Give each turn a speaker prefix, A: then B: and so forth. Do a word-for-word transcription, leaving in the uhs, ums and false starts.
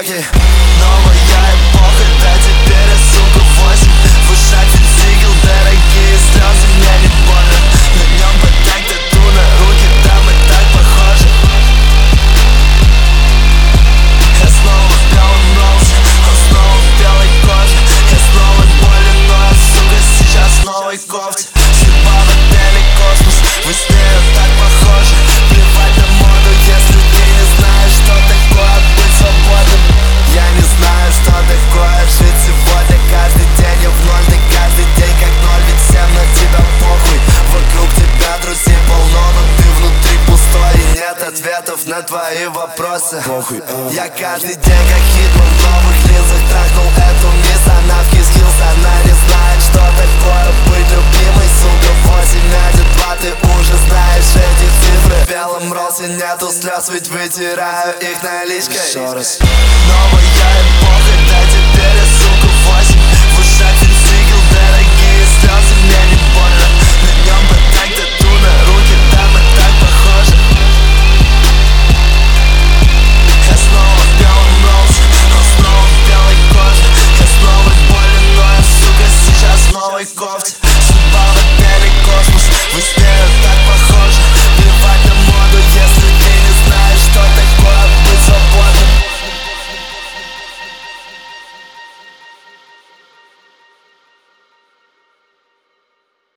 A: ей новая эпоха, да теперь я, сука, восемь. Вышатель сигел, дорогие слезы, мне не больно. На нем батак, тату на руки, да мы так похожи. Я снова в белом ноусе, он снова в белой коже. Я снова болен, но я, сука, сейчас в новой кофте. Съебал в отеле космос, вы с нею так похожи. Плевать на моду, если ты не знаешь, что такое быть свободным. Я не знаю, что такое жить сегодня. Каждый день я в ноль, ты каждый день как ноль. Ведь всем на тебя похуй, вокруг тебя друзей полно, но ты внутри пустой. И нет ответов на твои вопросы. Похуй. Я каждый день как Хитман в новых линзах трахнул эту мисс. Она в кис-хилс, она не знает, что такое быть любимой. Сука, восемь, один, два, ты уже знаешь эти цифры. В белом росе нету слез, ведь вытираю их наличкой. Еще раз. Новая